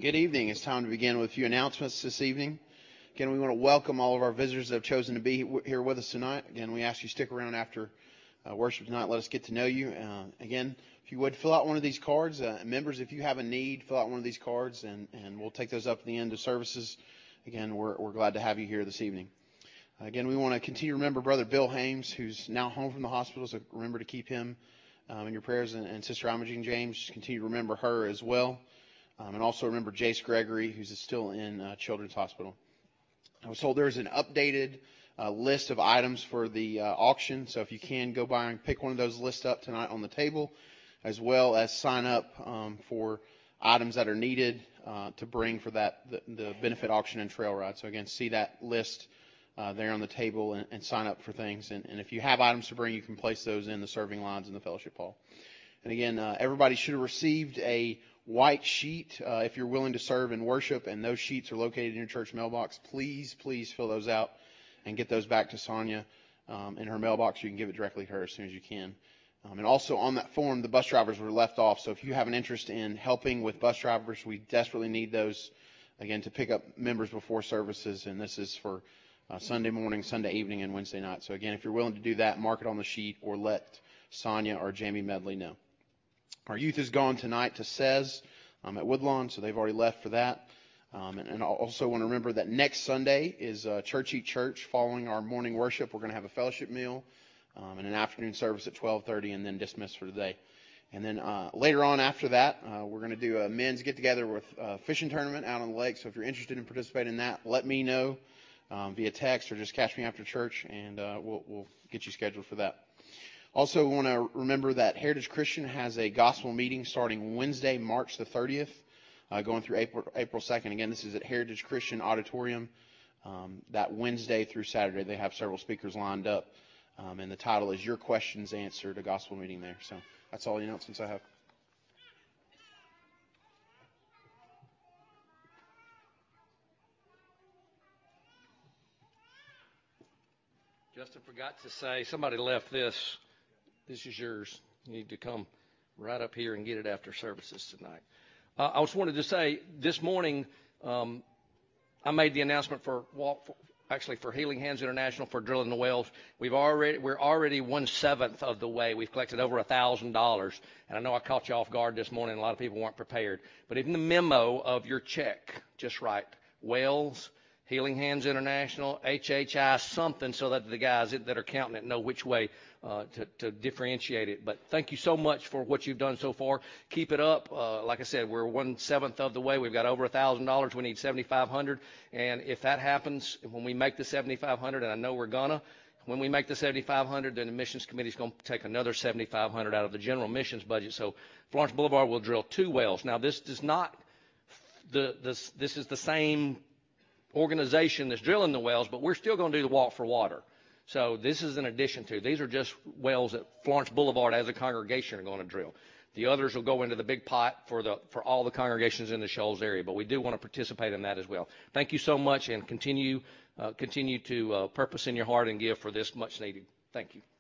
Good evening. It's time to begin with a few announcements this evening. Again, we want to welcome all of our visitors that have chosen to be here with us tonight. Again, we ask you to stick around after worship tonight. Let us get to know you. Again, if you would, fill out one of these cards. Members, if you have a need, fill out one of these cards, and we'll take those up at the end of services. Again, we're glad to have you here this evening. Again, we want to continue to remember Brother Bill Hames, who's now home from the hospital, so remember to keep him in your prayers. And Sister Imogene James, just continue to remember her as well. And also remember Jace Gregory, who's still in Children's Hospital. I was told there's an updated list of items for the auction, so if you can, go by and pick one of those lists up tonight on the table, as well as sign up for items that are needed to bring for the benefit auction and trail ride. So again, see that list there on the table and sign up for things. And if you have items to bring, you can place those in the serving lines in the fellowship hall. And again, everybody should have received a white sheet if you're willing to serve in worship, and those sheets are located in your church mailbox. Please fill those out and get those back to Sonia in her mailbox. You can give it directly to her as soon as you can. And also on that form, the bus drivers were left off. So if you have an interest in helping with bus drivers, we desperately need those, again, to pick up members before services. And this is for Sunday morning, Sunday evening, and Wednesday night. So again, if you're willing to do that, mark it on the sheet or let Sonia or Jamie Medley know. Our youth is gone tonight to SES at Woodlawn, so they've already left for that. And I also want to remember that next Sunday is Church Eat Church. Following our morning worship, we're going to have a fellowship meal and an afternoon service at 12:30, and then dismiss for the day. And then later on after that, we're going to do a men's get-together with a fishing tournament out on the lake. So if you're interested in participating in that, let me know via text or just catch me after church, and we'll get you scheduled for that. Also, we want to remember that Heritage Christian has a gospel meeting starting Wednesday, March the 30th, going through April 2nd. Again, this is at Heritage Christian Auditorium. That Wednesday through Saturday, they have several speakers lined up, and the title is Your Questions Answered, a gospel meeting there. So that's all the announcements I have. Justin forgot to say, somebody left this. This is yours. You need to come right up here and get it after services tonight. I just wanted to say, this morning, I made the announcement for Healing Hands International for drilling the wells. We're already 1/7 of the way. We've collected over $1,000, and I know I caught you off guard this morning. A lot of people weren't prepared. But in the memo of your check, just write wells, Healing Hands International, HHI, something, so that the guys that are counting it know which way to differentiate it. But thank you so much for what you've done so far. Keep it up. Like I said, we're 1/7 of the way. We've got over $1,000. We need $7,500. And if that happens, when we make the $7,500, and I know we're gonna, when we make the $7,500, then the missions committee is going to take another $7,500 out of the general missions budget. So Florence Boulevard will drill 2 wells. Now, this is the same organization that's drilling the wells, but we're still going to do the walk for water. So this is an addition to. These are just wells that Florence Boulevard as a congregation are going to drill. The others will go into the big pot for all the congregations in the Shoals area, but we do want to participate in that as well. Thank you so much, and continue to purpose in your heart and give for this much needed. Thank you.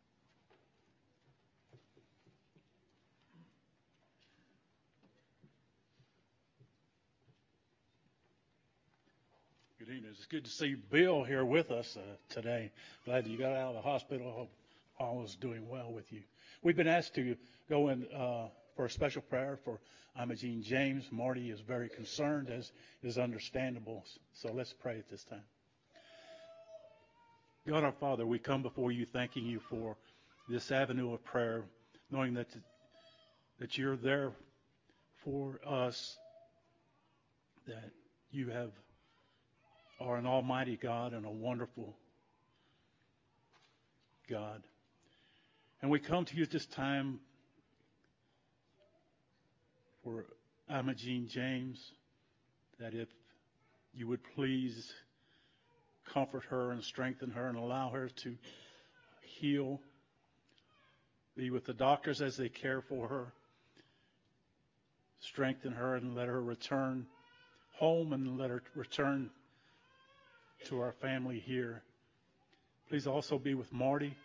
Good evening. It's good to see Bill here with us today. Glad that you got out of the hospital. I hope all is doing well with you. We've been asked to go in for a special prayer for Imogene James. Marty is very concerned, as is understandable. So let's pray at this time. God our Father, we come before you thanking you for this avenue of prayer, knowing that you're there for us, that you are an almighty God and a wonderful God. And we come to you at this time for Imogene James, that if you would please comfort her and strengthen her and allow her to heal, be with the doctors as they care for her, strengthen her and let her return home and let her return to our family here. Please also be with Marty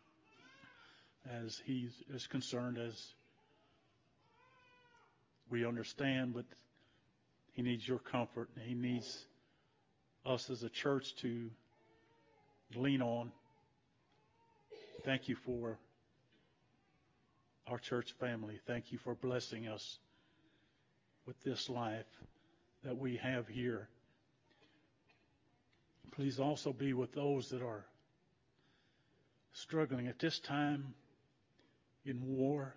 as he is concerned, as we understand, but He needs your comfort. He needs us as a church to lean on. Thank you for our church family. Thank you for blessing us with this life that we have here. Please also be with those that are struggling at this time in war.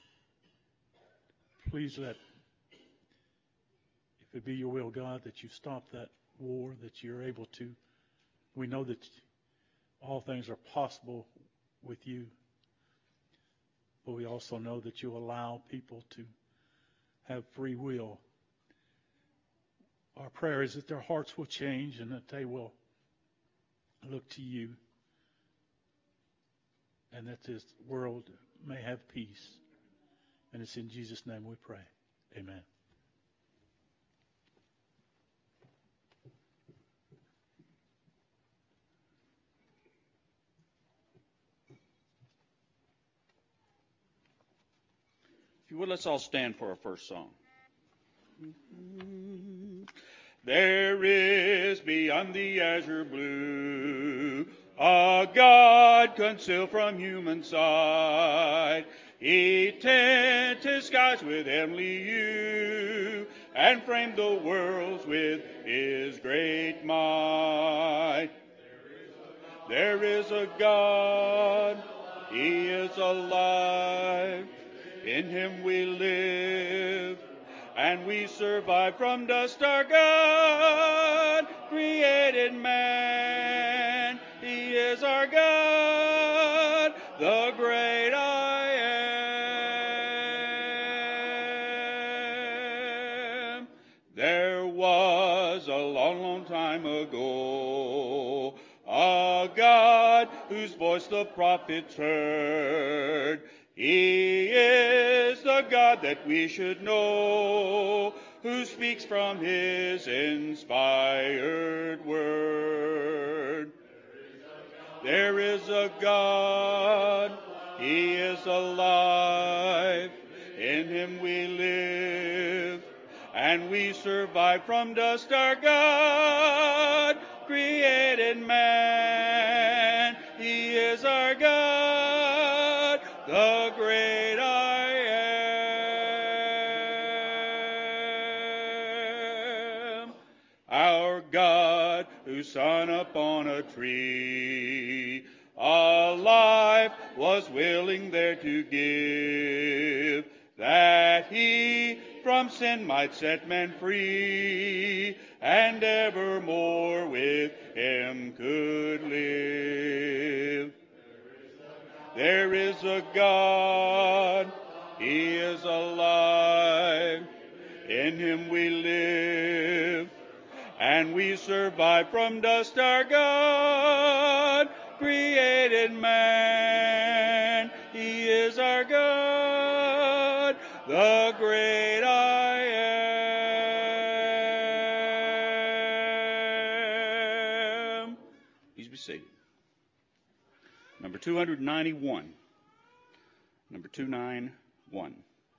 Please let, if it be your will, God, that you stop that war, that you're able to. We know that all things are possible with you, but we also know that you allow people to have free will. Our prayer is that their hearts will change and that they will look to you, and that this world may have peace. And it's in Jesus' name we pray. Amen. If you would, let's all stand for our first song. There is beyond the azure blue a God concealed from human sight. He tint his skies with heavenly hue and framed the worlds with his great might. There is a God, he is alive. In him we live, and we survive. From dust our God created man. He is our God, the great I am. There was a long, long time ago a God whose voice the prophets heard. He is the God that we should know, who speaks from his inspired word. There is a God, he is alive. In him we live, and we survive. From dust our God created man. He is our God, the great I am. Our God, who hung upon a tree, a life was willing there to give, that he from sin might set men free, and evermore with him could live. There is a God, he is alive. In him we live, and we survive. From dust our God created man. He is our God, the great I am. Please be seated. Number 291. Number 291.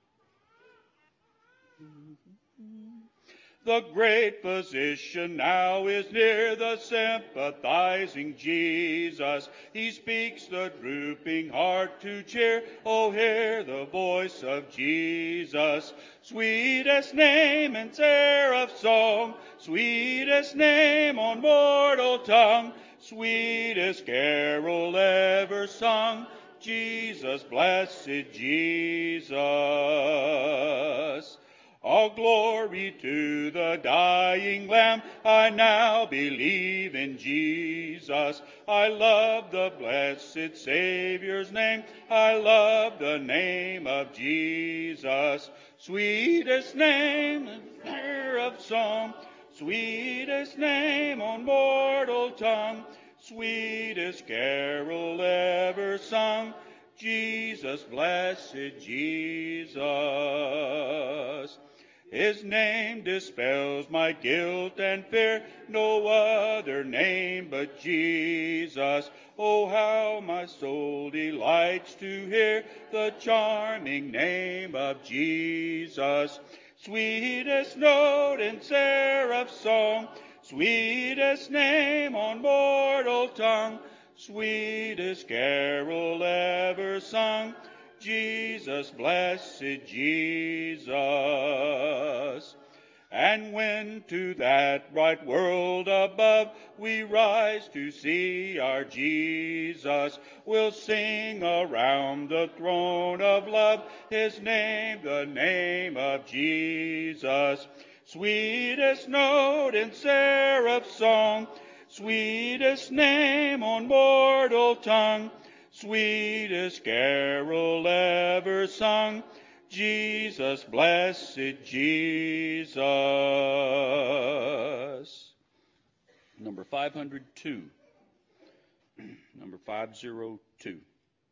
The great physician now is near, the sympathizing Jesus. He speaks the drooping heart to cheer. Oh, hear the voice of Jesus. Sweetest name in seraph song, sweetest name on mortal tongue, sweetest carol ever sung, Jesus, blessed Jesus. All glory to the dying Lamb. I now believe in Jesus. I love the blessed Savior's name. I love the name of Jesus. Sweetest name in of song, sweetest name on mortal tongue, sweetest carol ever sung, Jesus, blessed Jesus. His name dispels my guilt and fear, no other name but Jesus. Oh, how my soul delights to hear the charming name of Jesus. Sweetest note in seraph song, sweetest name on mortal tongue, sweetest carol ever sung, Jesus, blessed Jesus. And when to that bright world above we rise to see our Jesus, we'll sing around the throne of love his name, the name of Jesus. Sweetest note in seraph song, sweetest name on mortal tongue, sweetest carol ever sung, Jesus, blessed Jesus. Number 502. Number 502.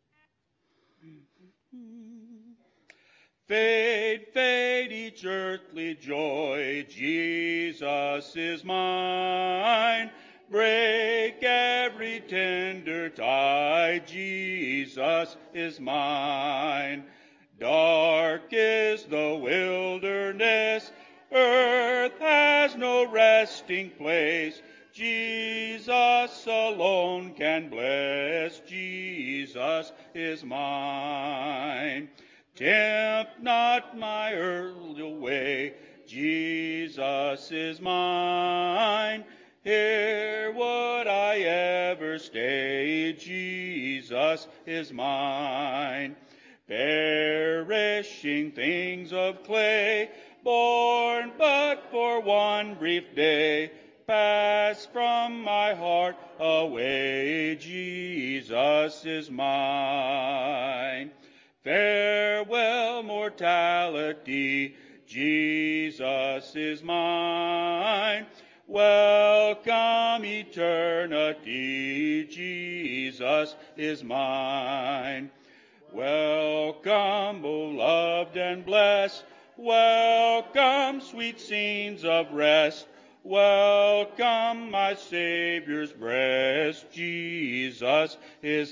Fade, fade each earthly joy, Jesus is mine. Break every tender tie, Jesus is mine. Dark is the wilderness, earth has no resting place. Jesus alone can bless, Jesus is mine. Tempt not my earthly way, Jesus is mine. Here would I ever stay, Jesus is mine. Perishing things of clay, born but for one brief day, pass from my heart away, Jesus is mine. Farewell mortality, Jesus is mine. Welcome eternity, Jesus is mine. Welcome, O loved and blessed, welcome, sweet scenes of rest, welcome, my Savior's breast, Jesus is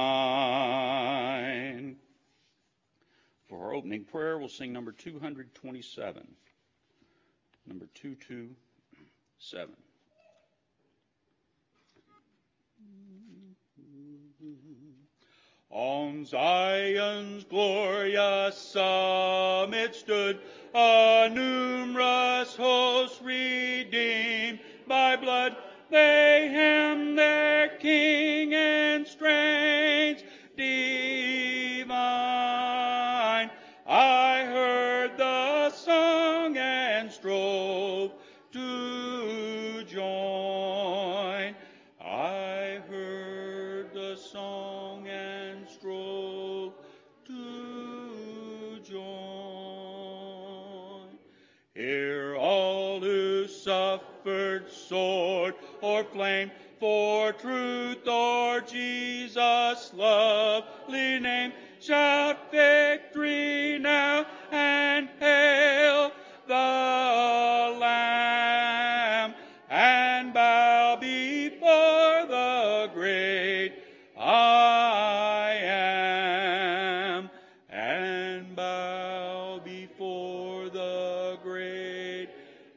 mine. For our opening prayer, we'll sing number 227. Number 227. On Zion's glorious summit stood a numerous host redeemed by blood. They hymned their King in strains divine. I heard the song and strove to join. I heard the song and strove to join. Hear all who suffered sword or flame for truth or Jesus' lovely name. Shout victory now and hail the Lamb and bow before the great I am, and bow before the great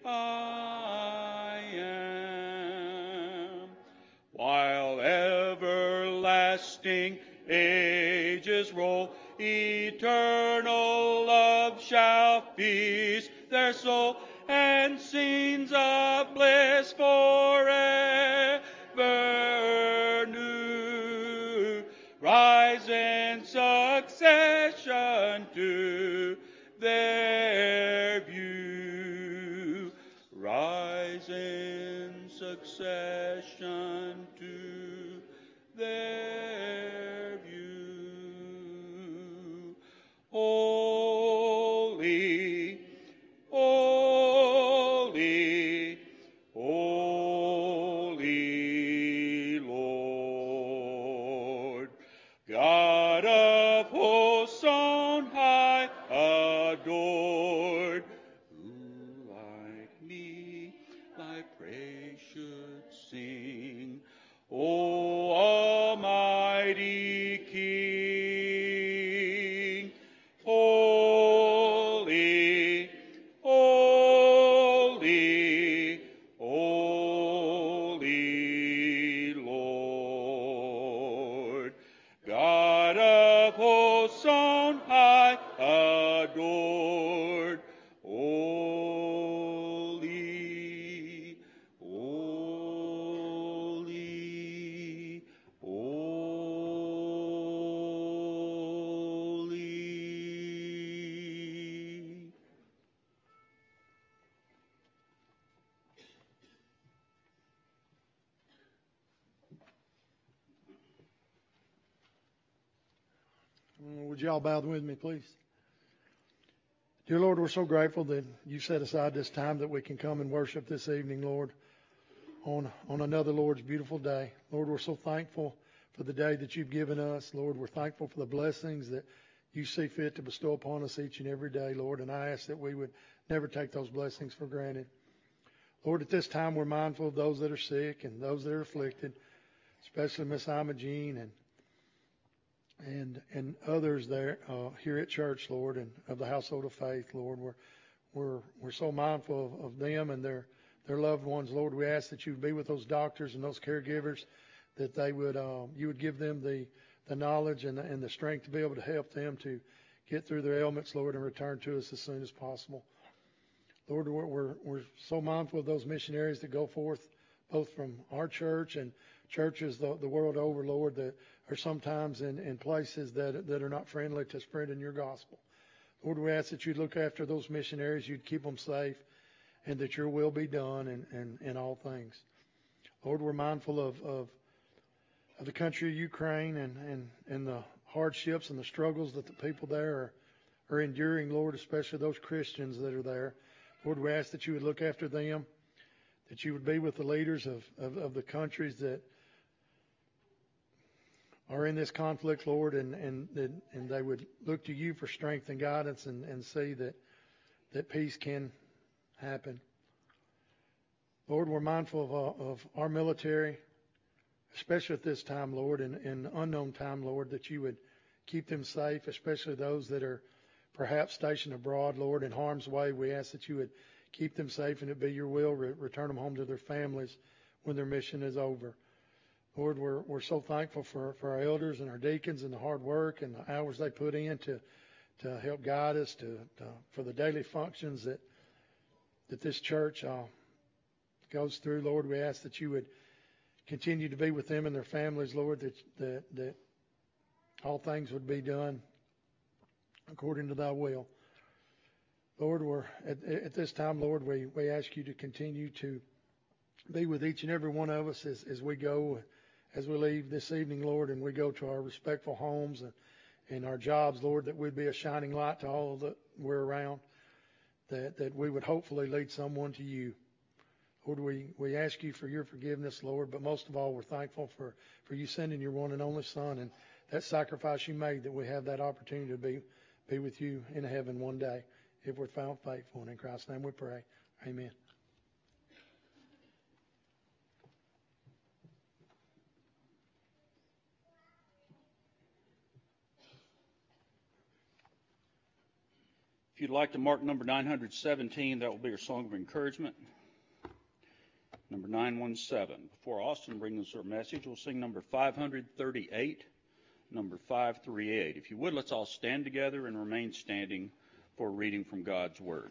I am. While everlasting ages roll, eternal love shall feast their soul, and scenes of bliss forever new rise in succession to their view. Rise in succession to their view. Holy, holy, holy Lord, God of hosts on high adored, who like me thy praise should sing, O Almighty King. Holy, holy, adored. Holy, holy, holy. Would y'all bow with me, please? Dear Lord, we're so grateful that you set aside this time that we can come and worship this evening, Lord, on another Lord's beautiful day. Lord, we're so thankful for the day that you've given us. Lord, we're thankful for the blessings that you see fit to bestow upon us each and every day, Lord, and I ask that we would never take those blessings for granted. Lord, at this time we're mindful of those that are sick and those that are afflicted, especially Miss Imogene and others there here at church, Lord, and of the household of faith, Lord. We're so mindful of them and their loved ones, Lord. We ask that you would be with those doctors and those caregivers, that they would you would give them the knowledge and the strength to be able to help them to get through their ailments, Lord, and return to us as soon as possible. Lord, we're so mindful of those missionaries that go forth, both from our church and churches the world over, Lord, that are sometimes in places that are not friendly to spreading your gospel. Lord, we ask that you'd look after those missionaries, you'd keep them safe, and that your will be done in all things. Lord, we're mindful of the country of Ukraine and the hardships and the struggles that the people there are enduring, Lord, especially those Christians that are there. Lord, we ask that you would look after them, that you would be with the leaders of the countries that are in this conflict, Lord, and they would look to you for strength and guidance and see that peace can happen. Lord, we're mindful of our military, especially at this time, Lord, in unknown time, Lord, that you would keep them safe, especially those that are perhaps stationed abroad, Lord, in harm's way. We ask that you would keep them safe and it be your will, return them home to their families when their mission is over. Lord, we're so thankful for our elders and our deacons and the hard work and the hours they put in to help guide us for the daily functions that this church goes through. Lord, we ask that you would continue to be with them and their families, Lord, that all things would be done according to thy will. Lord, we're at this time, Lord, we ask you to continue to be with each and every one of us as we go, as we leave this evening, Lord, and we go to our respectful homes and our jobs, Lord, that we'd be a shining light to all that we're around, that we would hopefully lead someone to you. Lord, we ask you for your forgiveness, Lord, but most of all, we're thankful for you sending your one and only Son and that sacrifice you made, that we have that opportunity to be with you in heaven one day if we're found faithful. And in Christ's name we pray. Amen. If you'd like to mark number 917, that will be your song of encouragement. Number 917. Before Austin brings us our message, we'll sing number 538, number 538. If you would, let's all stand together and remain standing for a reading from God's Word.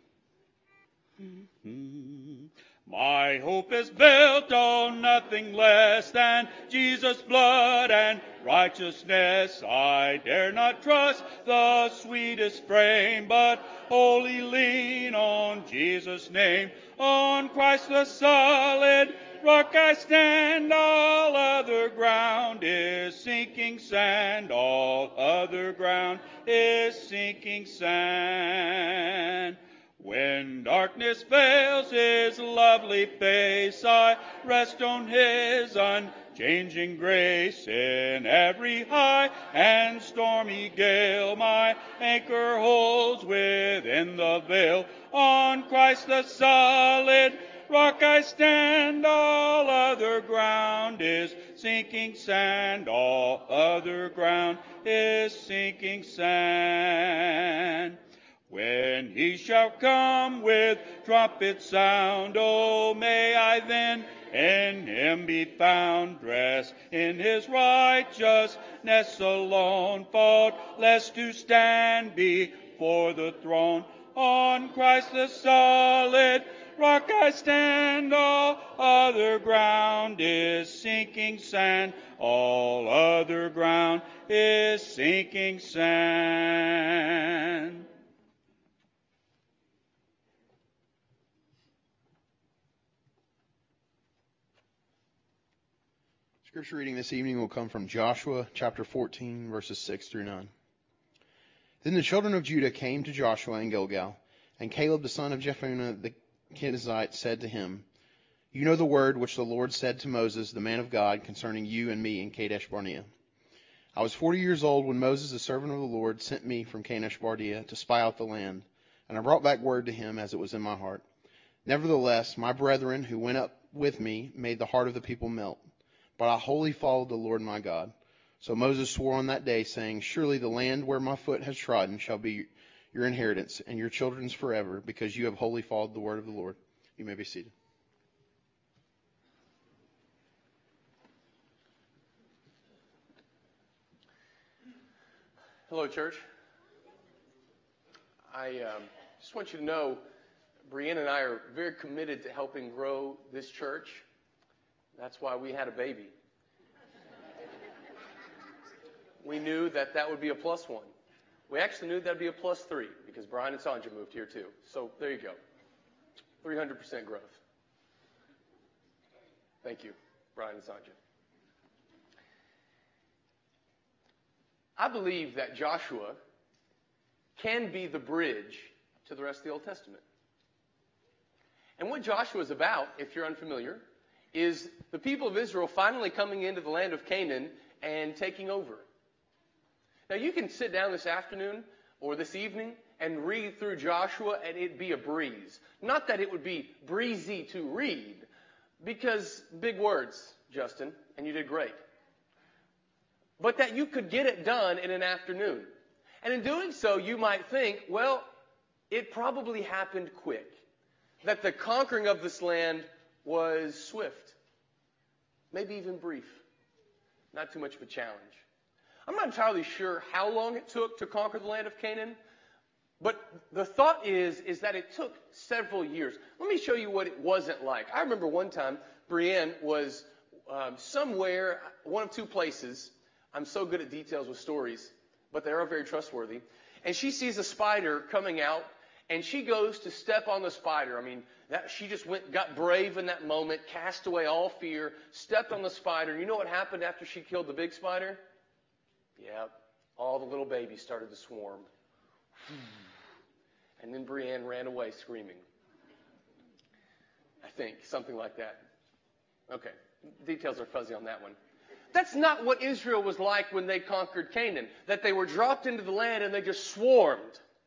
My hope is built on nothing less than Jesus' blood and righteousness. I dare not trust the sweetest frame, but wholly lean on Jesus' name. On Christ the solid rock I stand. All other ground is sinking sand. All other ground is sinking sand. When darkness veils his lovely face, I rest on his unchanging grace. In every high and stormy gale, my anchor holds within the veil. On Christ the solid rock I stand. All other ground is sinking sand. All other ground is sinking sand. When he shall come with trumpet sound, oh, may I then in him be found, dressed in his righteousness alone, faultless to stand before before the throne. On Christ the solid rock I stand, all other ground is sinking sand. All other ground is sinking sand. Scripture reading this evening will come from Joshua chapter 14, verses 6 through 9. Then the children of Judah came to Joshua in Gilgal, and Caleb the son of Jephunneh the Kenizzite said to him, You know the word which the Lord said to Moses, the man of God, concerning you and me in Kadesh Barnea. I was 40 years old when Moses, the servant of the Lord, sent me from Kadesh Barnea to spy out the land, and I brought back word to him as it was in my heart. Nevertheless, my brethren who went up with me made the heart of the people melt. But I wholly followed the Lord my God. So Moses swore on that day, saying, Surely the land where my foot has trodden shall be your inheritance, and your children's forever, because you have wholly followed the word of the Lord. You may be seated. Hello, church. I just want you to know, Brianne and I are very committed to helping grow this church. That's why we had a baby. We knew that that would be a +1. We actually knew that would be a +3 because Brian and Sanja moved here too. So there you go. 300% growth. Thank you, Brian and Sanja. I believe that Joshua can be the bridge to the rest of the Old Testament. And what Joshua is about, if you're unfamiliar, is the people of Israel finally coming into the land of Canaan and taking over. Now, you can sit down this afternoon or this evening and read through Joshua and it'd be a breeze. Not that it would be breezy to read, because big words, Justin, and you did great. But that you could get it done in an afternoon. And in doing so, you might think, well, it probably happened quick. That the conquering of this land was swift, maybe even brief, not too much of a challenge. I'm not entirely sure how long it took to conquer the land of Canaan, but the thought is that it took several years. Let me show you what it wasn't like. I remember one time Brianne was somewhere, one of two places. I'm so good at details with stories, but they are very trustworthy. And she sees a spider coming out, and she goes to step on the spider. I mean, she just got brave in that moment, cast away all fear, stepped on the spider. You know what happened after she killed the big spider? Yeah, all the little babies started to swarm. And then Brianne ran away screaming. I think, something like that. Okay, details are fuzzy on that one. That's not what Israel was like when they conquered Canaan, that they were dropped into the land and they just swarmed.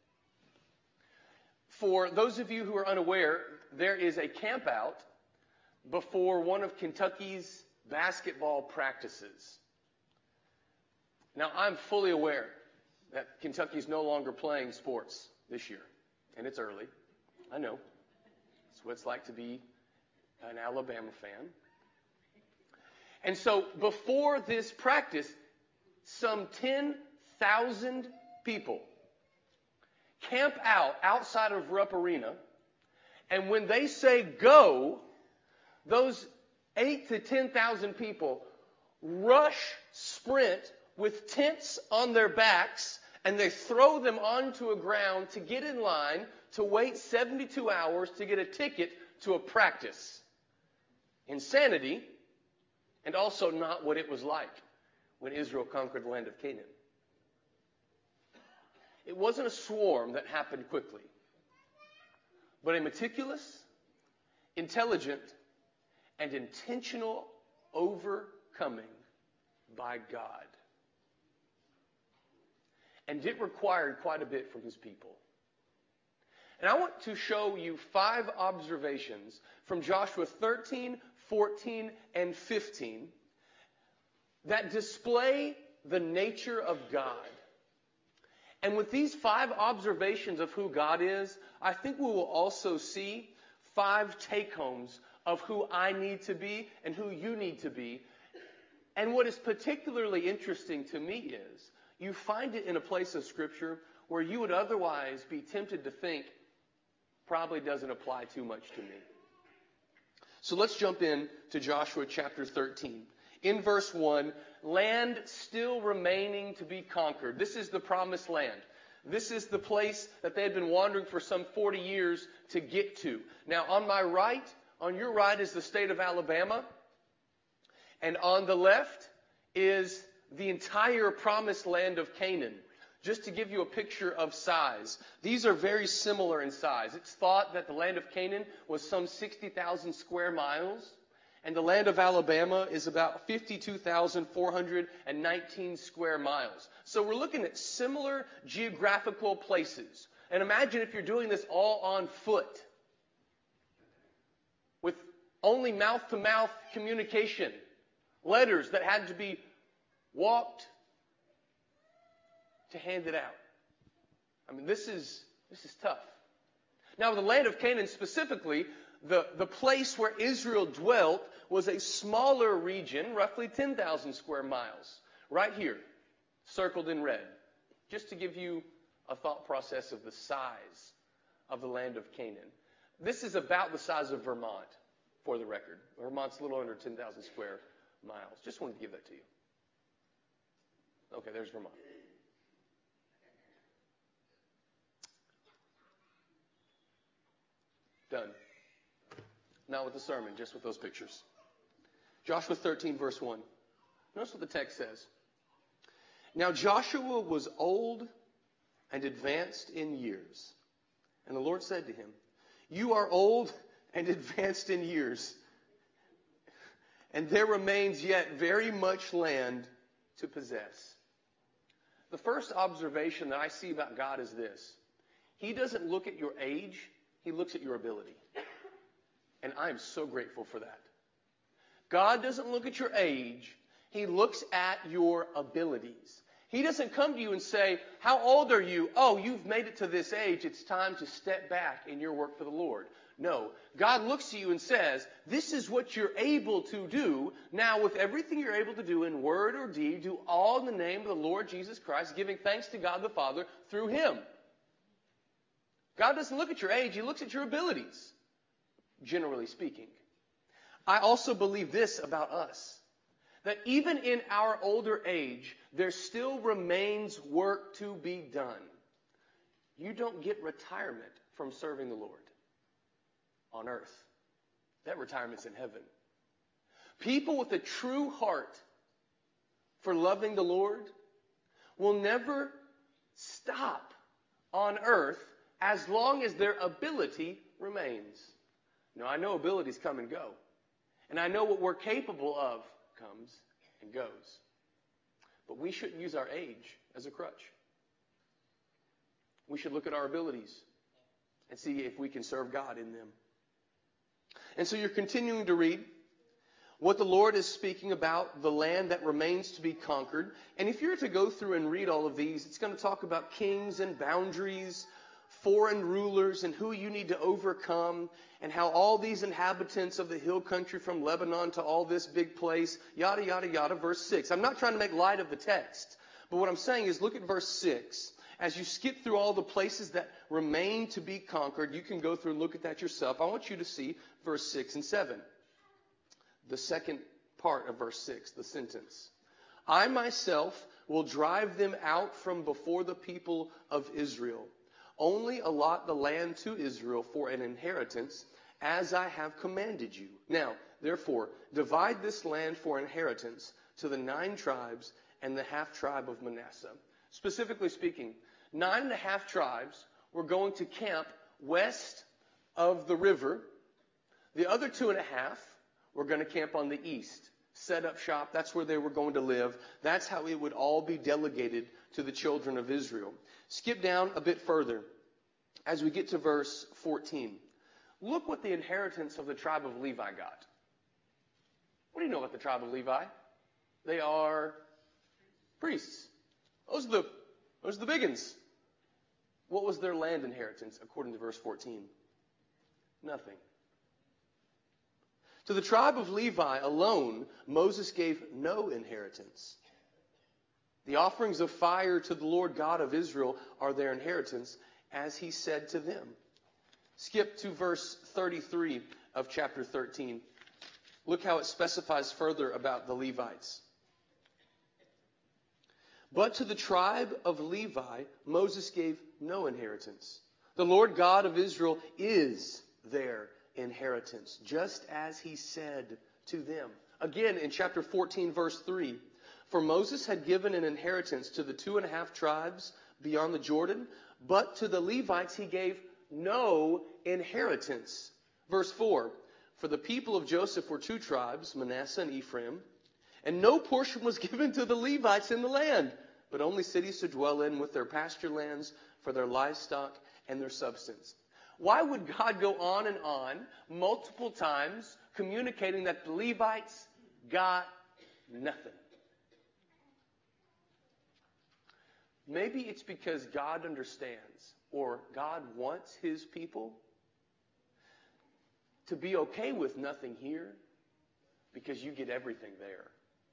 For those of you who are unaware, there is a camp out before one of Kentucky's basketball practices. Now, I'm fully aware that Kentucky's no longer playing sports this year, and it's early. I know. It's what it's like to be an Alabama fan. And so before this practice, some 10,000 people camp out outside of Rupp Arena, and when they say go, those 8,000 to 10,000 people sprint with tents on their backs, and they throw them onto a ground to get in line to wait 72 hours to get a ticket to a practice. Insanity, and also not what it was like when Israel conquered the land of Canaan. It wasn't a swarm that happened quickly, but a meticulous, intelligent, and intentional overcoming by God. And it required quite a bit from his people. And I want to show you 5 observations from Joshua 13, 14, and 15 that display the nature of God. And with these 5 observations of who God is, I think we will also see 5 take-homes of who I need to be and who you need to be. And what is particularly interesting to me is you find it in a place of Scripture where you would otherwise be tempted to think probably doesn't apply too much to me. So let's jump in to Joshua chapter 13. In verse 1, land still remaining to be conquered. This is the promised land. This is the place that they had been wandering for some 40 years to get to. Now, on your right is the state of Alabama. And on the left is the entire promised land of Canaan. Just to give you a picture of size, these are very similar in size. It's thought that the land of Canaan was some 60,000 square miles, and the land of Alabama is about 52,419 square miles. So we're looking at similar geographical places. And imagine if you're doing this all on foot, with only mouth-to-mouth communication, letters that had to be walked to hand it out. I mean, this is tough. Now, the land of Canaan specifically, the place where Israel dwelt was a smaller region, roughly 10,000 square miles, right here, circled in red, just to give you a thought process of the size of the land of Canaan. This is about the size of Vermont, for the record. Vermont's a little under 10,000 square miles. Just wanted to give that to you. Okay, there's Vermont. Done. Not with the sermon, just with those pictures. Joshua 13, verse 1. Notice what the text says. Now Joshua was old and advanced in years. And the Lord said to him, you are old and advanced in years, and there remains yet very much land to possess. The first observation that I see about God is this. He doesn't look at your age. He looks at your ability. And I am so grateful for that. God doesn't look at your age. He looks at your abilities. He doesn't come to you and say, how old are you? Oh, you've made it to this age. It's time to step back in your work for the Lord. No. God looks to you and says, this is what you're able to do. Now, with everything you're able to do in word or deed, do all in the name of the Lord Jesus Christ, giving thanks to God the Father through Him. God doesn't look at your age. He looks at your abilities, generally speaking. I also believe this about us, that even in our older age, there still remains work to be done. You don't get retirement from serving the Lord on earth. That retirement's in heaven. People with a true heart for loving the Lord will never stop on earth as long as their ability remains. Now, I know abilities come and go. And I know what we're capable of comes and goes. But we shouldn't use our age as a crutch. We should look at our abilities and see if we can serve God in them. And so you're continuing to read what the Lord is speaking about, the land that remains to be conquered. And if you're to go through and read all of these, it's going to talk about kings and boundaries, foreign rulers, and who you need to overcome, and how all these inhabitants of the hill country from Lebanon to all this big place, yada, yada, yada, verse 6. I'm not trying to make light of the text, but what I'm saying is look at verse 6. As you skip through all the places that remain to be conquered, you can go through and look at that yourself. I want you to see verse 6 and 7. The second part of verse 6, the sentence. I myself will drive them out from before the people of Israel. Only allot the land to Israel for an inheritance, as I have commanded you. Now, therefore, divide this land for inheritance to the 9 tribes and the half-tribe of Manasseh. Specifically speaking, 9.5 tribes were going to camp west of the river. The other 2.5 were going to camp on the east, set up shop. That's where they were going to live. That's how it would all be delegated to the children of Israel. Skip down a bit further as we get to verse 14. Look what the inheritance of the tribe of Levi got. What do you know about the tribe of Levi? They are priests. Those are the big uns. What was their land inheritance according to verse 14? Nothing. To the tribe of Levi alone, Moses gave no inheritance. The offerings of fire to the Lord God of Israel are their inheritance, as he said to them. Skip to verse 33 of chapter 13. Look how it specifies further about the Levites. But to the tribe of Levi, Moses gave no inheritance. The Lord God of Israel is their inheritance, just as he said to them. Again, in chapter 14, verse 3, for Moses had given an inheritance to the 2.5 tribes beyond the Jordan, but to the Levites he gave no inheritance. Verse 4, for the people of Joseph were 2 tribes, Manasseh and Ephraim, and no portion was given to the Levites in the land, but only cities to dwell in with their pasture lands for their livestock and their substance. Why would God go on and on multiple times communicating that the Levites got nothing? Maybe it's because God understands, or God wants his people to be okay with nothing here because you get everything there.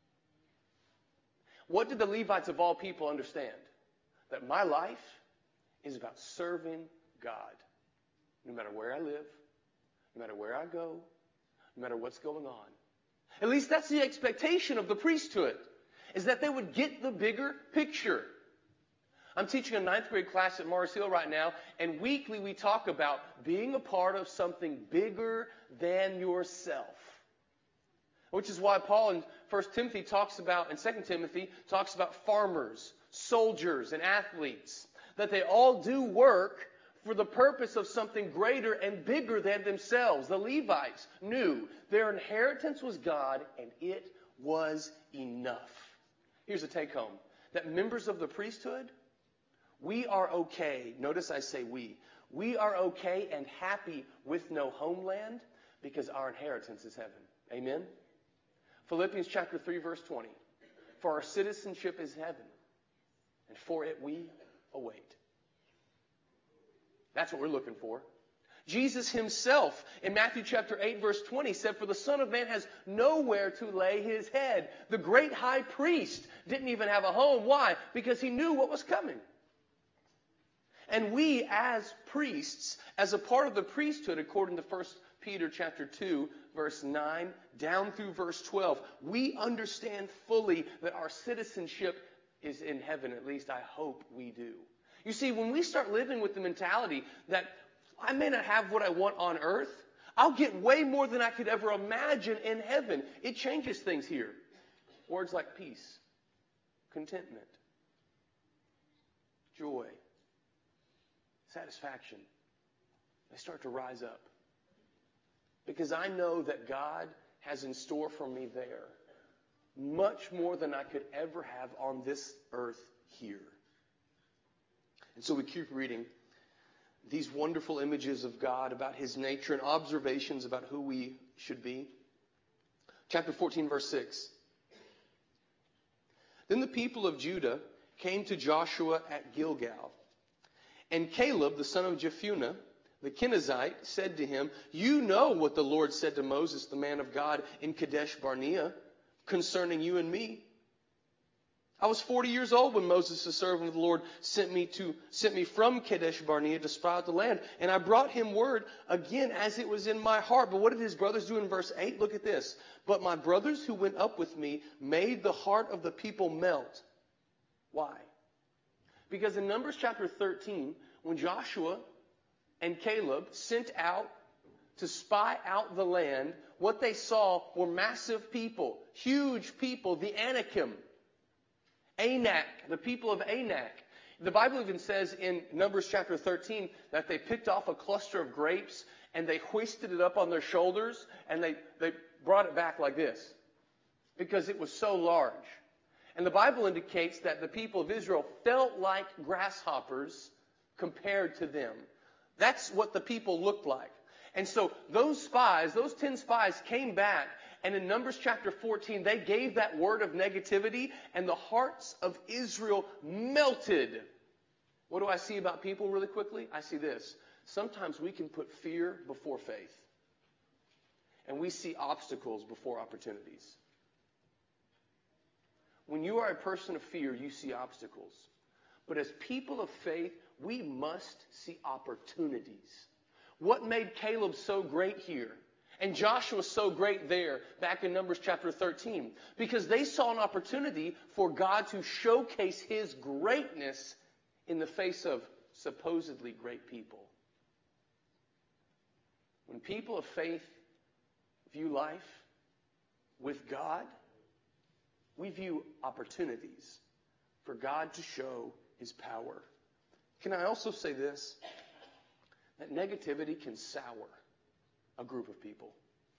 What did the Levites of all people understand? That my life is about serving God. No matter where I live, no matter where I go, no matter what's going on. At least that's the expectation of the priesthood, is that they would get the bigger picture. I'm teaching a 9th grade class at Mars Hill right now, and weekly we talk about being a part of something bigger than yourself. Which is why Paul in 1 Timothy talks about, and 2 Timothy talks about farmers, soldiers, and athletes. That they all do work for the purpose of something greater and bigger than themselves. The Levites knew their inheritance was God, and it was enough. Here's a take home. That members of the priesthood, we are okay. Notice I say we. We are okay and happy with no homeland because our inheritance is heaven. Amen? Philippians chapter 3, verse 20. For our citizenship is heaven, and for it we await. That's what we're looking for. Jesus himself, in Matthew chapter 8, verse 20, said, for the Son of Man has nowhere to lay his head. The great high priest didn't even have a home. Why? Because he knew what was coming. And we as priests, as a part of the priesthood, according to 1 Peter chapter 2, verse 9, down through verse 12, we understand fully that our citizenship is in heaven. At least I hope we do. You see, when we start living with the mentality that I may not have what I want on earth, I'll get way more than I could ever imagine in heaven. It changes things here. Words like peace, contentment, joy, satisfaction, they start to rise up. Because I know that God has in store for me there much more than I could ever have on this earth here. And so we keep reading these wonderful images of God about his nature and observations about who we should be. Chapter 14, verse 6. Then the people of Judah came to Joshua at Gilgal. And Caleb, the son of Jephunneh, the Kenizzite, said to him, you know what the Lord said to Moses, the man of God, in Kadesh Barnea, concerning you and me. I was 40 years old when Moses, the servant of the Lord, sent me from Kadesh Barnea to spy out the land. And I brought him word again as it was in my heart. But what did his brothers do in verse 8? Look at this. But my brothers who went up with me made the heart of the people melt. Why? Because in Numbers chapter 13, when Joshua and Caleb sent out to spy out the land, what they saw were massive people, huge people, the Anakim. Anak, the people of Anak. The Bible even says in Numbers chapter 13 that they picked off a cluster of grapes and they hoisted it up on their shoulders and they brought it back like this because it was so large. And the Bible indicates that the people of Israel felt like grasshoppers compared to them. That's what the people looked like. And so those spies, those 10 spies came back, and in Numbers chapter 14, they gave that word of negativity, and the hearts of Israel melted. What do I see about people really quickly? I see this. Sometimes we can put fear before faith, and we see obstacles before opportunities. When you are a person of fear, you see obstacles. But as people of faith, we must see opportunities. What made Caleb so great here and Joshua so great there back in Numbers chapter 13? Because they saw an opportunity for God to showcase His greatness in the face of supposedly great people. When people of faith view life with God, we view opportunities for God to show His power. Can I also say this? That negativity can sour a group of people.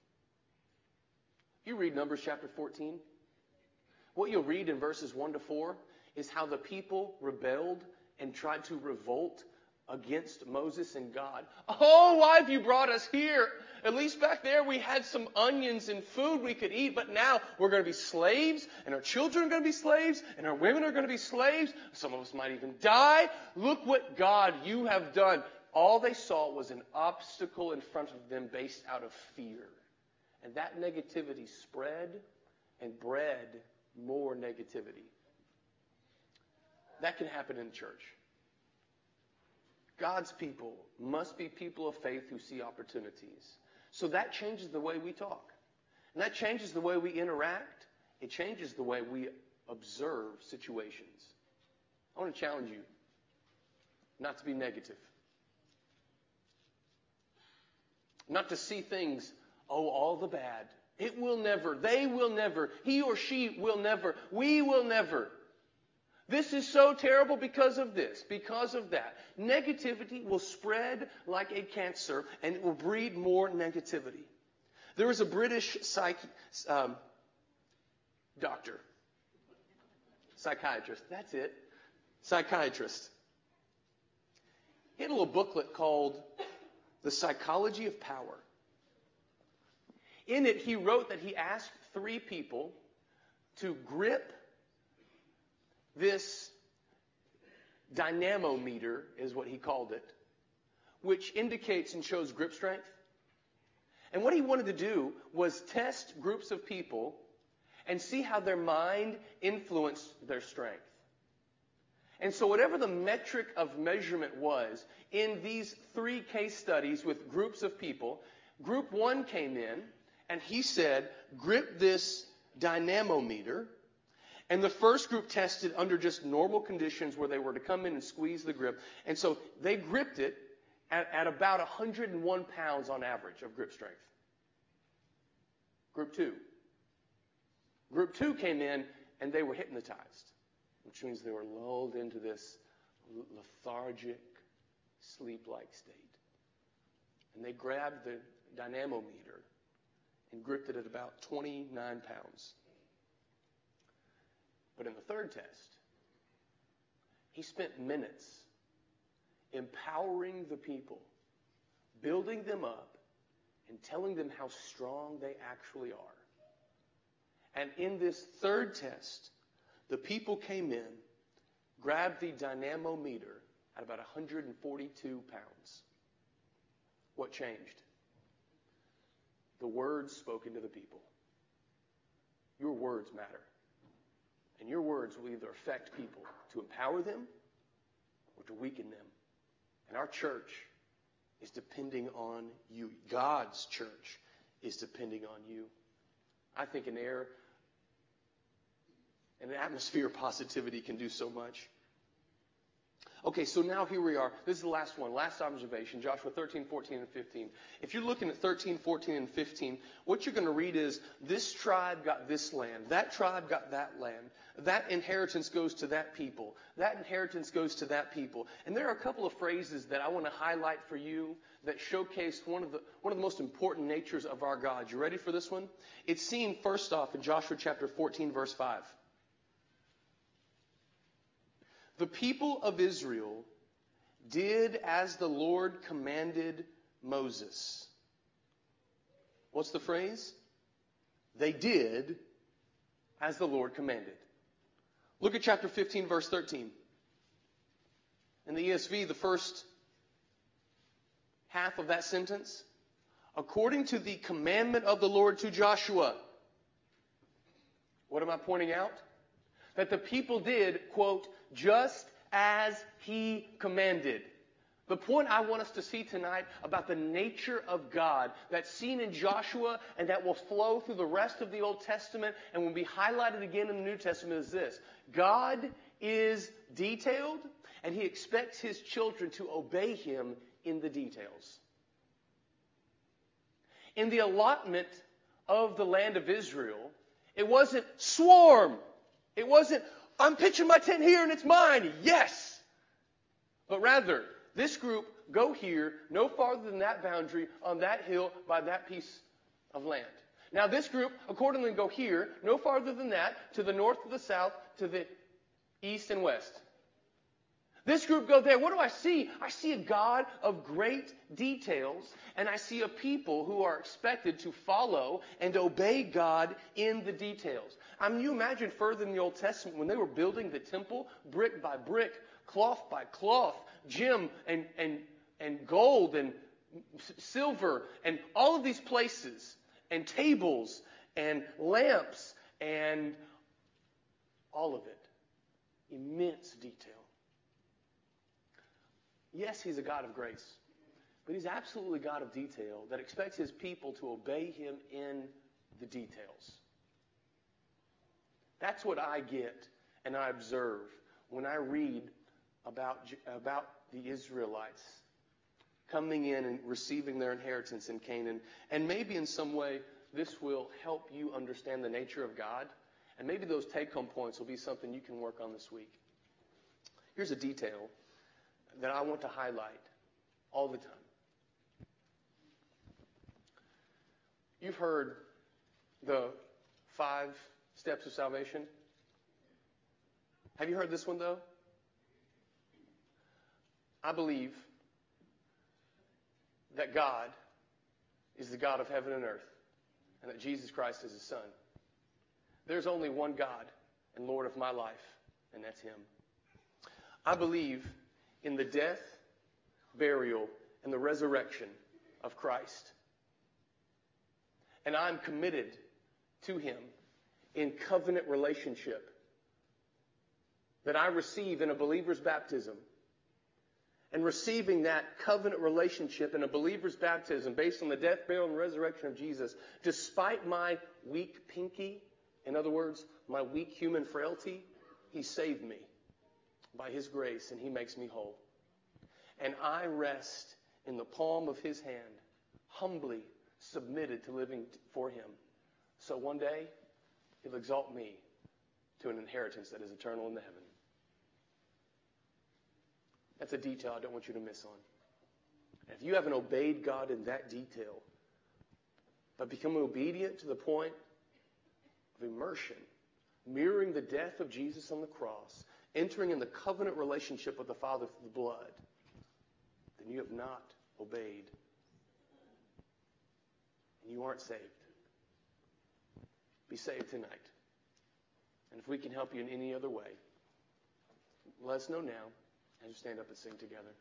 You read Numbers chapter 14. What you'll read in verses 1 to 4 is how the people rebelled and tried to revolt against Moses and God. Oh, why have you brought us here? At least back there we had some onions and food we could eat, but now we're going to be slaves, and our children are going to be slaves, and our women are going to be slaves. Some of us might even die. Look what, God, you have done. All they saw was an obstacle in front of them based out of fear. And that negativity spread and bred more negativity. That can happen in church. God's people must be people of faith who see opportunities. So that changes the way we talk. And that changes the way we interact. It changes the way we observe situations. I want to challenge you not to be negative. Not to see things, oh, all the bad. It will never. They will never. He or she will never. We will never. This is so terrible because of this, because of that. Negativity will spread like a cancer, and it will breed more negativity. There was a British psychiatrist, that's it, psychiatrist. He had a little booklet called The Psychology of Power. In it, he wrote that he asked 3 people to grip this dynamometer, is what he called it, which indicates and shows grip strength. And what he wanted to do was test groups of people and see how their mind influenced their strength. And so whatever the metric of measurement was, in these 3 case studies with groups of people, group 1 came in and he said, grip this dynamometer. And the first group tested under just normal conditions where they were to come in and squeeze the grip. And so they gripped it at about 101 pounds on average of grip strength. Group 2. Group 2 came in and they were hypnotized, which means they were lulled into this lethargic, sleep-like state. And they grabbed the dynamometer and gripped it at about 29 pounds. But in the 3rd test, he spent minutes empowering the people, building them up, and telling them how strong they actually are. And in this 3rd test, the people came in, grabbed the dynamometer at about 142 pounds. What changed? The words spoken to the people. Your words matter. And your words will either affect people to empower them or to weaken them. And our church is depending on you. God's church is depending on you. I think an atmosphere of positivity can do so much. Okay, so now here we are. This is the last one, last observation, Joshua 13, 14, and 15. If you're looking at 13, 14, and 15, what you're going to read is, this tribe got this land, that tribe got that land, that inheritance goes to that people, that inheritance goes to that people. And there are a couple of phrases that I want to highlight for you that showcase one of the most important natures of our God. You ready for this one? It's seen first off in Joshua chapter 14, verse 5. The people of Israel did as the Lord commanded Moses. What's the phrase? They did as the Lord commanded. Look at chapter 15, verse 13. In the ESV, the first half of that sentence, according to the commandment of the Lord to Joshua. What am I pointing out? that the people did, quote, just as he commanded. The point I want us to see tonight about the nature of God that's seen in Joshua and that will flow through the rest of the Old Testament and will be highlighted again in the New Testament is this. God is detailed, and he expects his children to obey him in the details. In the allotment of the land of Israel, it wasn't swarm. It wasn't, I'm pitching my tent here and it's mine. Yes. But rather, this group, go here, no farther than that boundary, on that hill, by that piece of land. Now this group, accordingly, go here, no farther than that, to the north, to the south, to the east and west. This group go there. What do I see? I see a God of great details, and I see a people who are expected to follow and obey God in the details. I mean, you imagine further in the Old Testament when they were building the temple, brick by brick, cloth by cloth, gem and gold and silver and all of these places and tables and lamps and all of it. Immense detail. Yes, he's a God of grace, but he's absolutely a God of detail that expects his people to obey him in the details. That's what I get and I observe when I read about the Israelites coming in and receiving their inheritance in Canaan. And maybe in some way this will help you understand the nature of God. And maybe those take-home points will be something you can work on this week. Here's a detail that I want to highlight all the time. You've heard the 5 steps of salvation. Have you heard this one, though? I believe that God is the God of heaven and earth, and that Jesus Christ is his Son. There's only one God and Lord of my life, and that's him. I believe in the death, burial, and the resurrection of Christ. And I'm committed to him in covenant relationship that I receive in a believer's baptism. And receiving that covenant relationship in a believer's baptism based on the death, burial, and resurrection of Jesus, despite my weak pinky, in other words, my weak human frailty, he saved me by his grace, and he makes me whole. And I rest in the palm of his hand, humbly submitted to living for him. So one day, he'll exalt me to an inheritance that is eternal in the heaven. That's a detail I don't want you to miss on. And if you haven't obeyed God in that detail, but become obedient to the point of immersion, mirroring the death of Jesus on the cross, entering in the covenant relationship with the Father through the blood, then you have not obeyed. And you aren't saved. Be saved tonight. And if we can help you in any other way, let us know now as we stand up and sing together.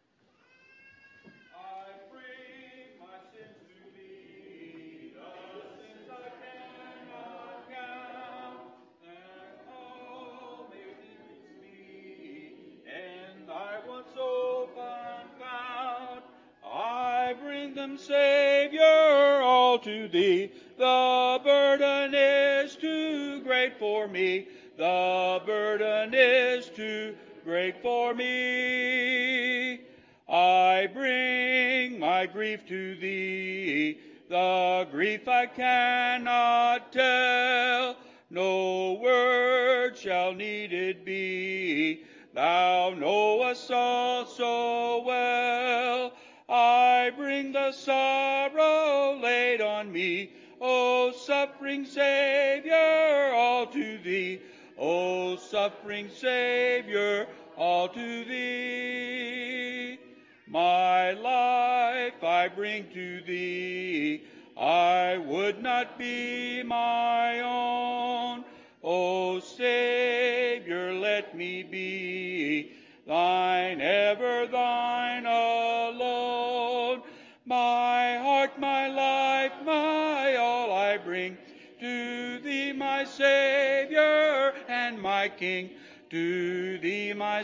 I bring my sins to thee, the sins I cannot count, that all may cleanse me, and I once so found. I bring them, Savior, all to thee. The burden is too great for me. The burden is too great for me. I bring my grief to thee, the grief I cannot tell. No word shall needed be, thou knowest all so well. I bring the sorrow laid on me, O suffering Savior, all to thee. O suffering Savior, all to thee. My life I bring to thee, I would not be my own. O Savior, let me be thine, ever thine alone. My heart, my life, my all I bring to thee, my Savior, and and my King, to Thee, my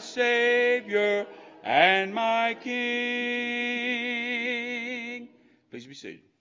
Savior and my King. Please be seated.